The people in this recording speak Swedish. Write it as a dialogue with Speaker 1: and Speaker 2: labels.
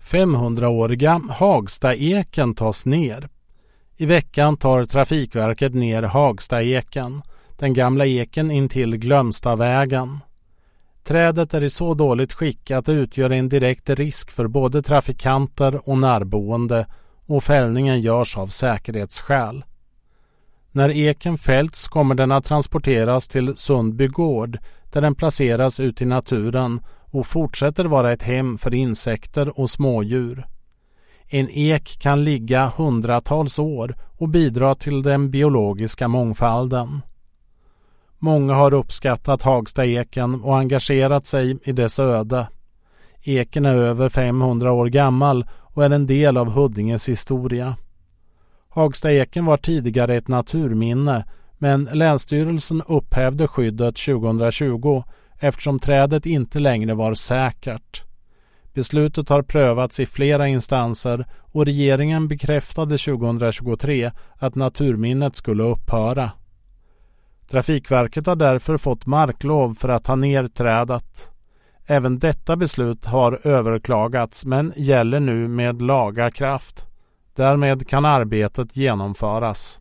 Speaker 1: 500-åriga Hagstaeken tas ner. I veckan tar Trafikverket ner Hagstaeken, den gamla eken intill Glömstavägen. Trädet är i så dåligt skick att det utgör en direkt risk för både trafikanter och närboende, och fällningen görs av säkerhetsskäl. När eken fällts kommer den att transporteras till Sundby gård, där den placeras ut i naturen och fortsätter vara ett hem för insekter och smådjur. En ek kan ligga hundratals år och bidra till den biologiska mångfalden. Många har uppskattat Hagstaeken och engagerat sig i dess öde. Eken är över 500 år gammal och är en del av Huddinges historia. Hagstaeken var tidigare ett naturminne, men Länsstyrelsen upphävde skyddet 2020 eftersom trädet inte längre var säkert. Beslutet har prövats i flera instanser och regeringen bekräftade 2023 att naturminnet skulle upphöra. Trafikverket har därför fått marklov för att ta ner trädet. Även detta beslut har överklagats men gäller nu med laga kraft. Därmed kan arbetet genomföras.